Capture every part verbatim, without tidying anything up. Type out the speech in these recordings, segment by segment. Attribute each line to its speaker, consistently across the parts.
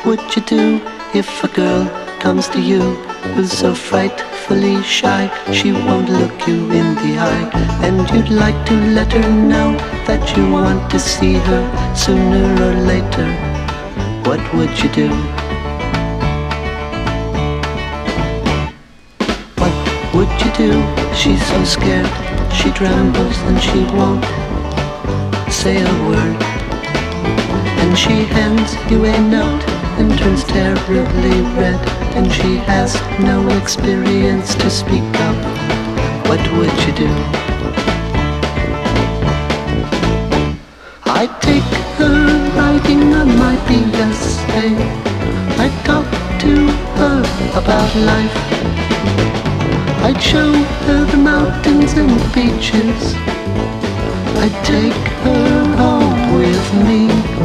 Speaker 1: would you do if a girl comes to you who's so frightfully shy she won't look you in the eye, and you'd like to let her know that you want to see her sooner or later? What would you do? What would you do? She's so scared, she trembles and she won't say a word, and she hands you a note and turns terribly red, and she has no experience to speak of. What would you do? I'd take her riding on my P S A. I'd talk to her about life. I'd show her the mountains and the beaches. I'd take her home with me.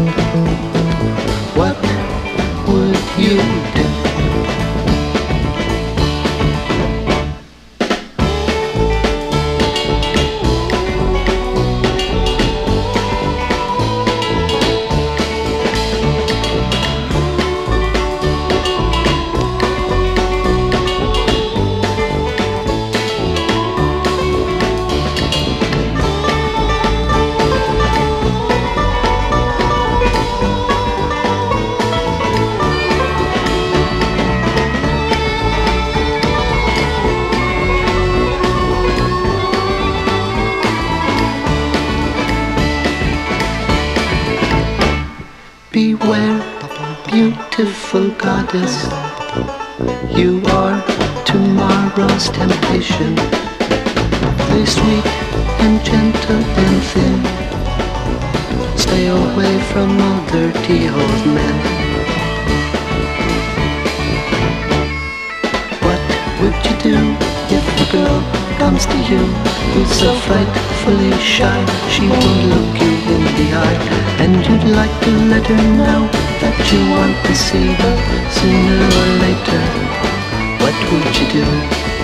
Speaker 1: What would you do? Beware, beautiful goddess, you are tomorrow's temptation. Play sweet and gentle and thin. Stay away from all dirty old men. What would you do if a girl comes to you who's so frightfully shy she won't look you in the eye, and you'd like to let her know that you want to see her sooner or later? What would you do?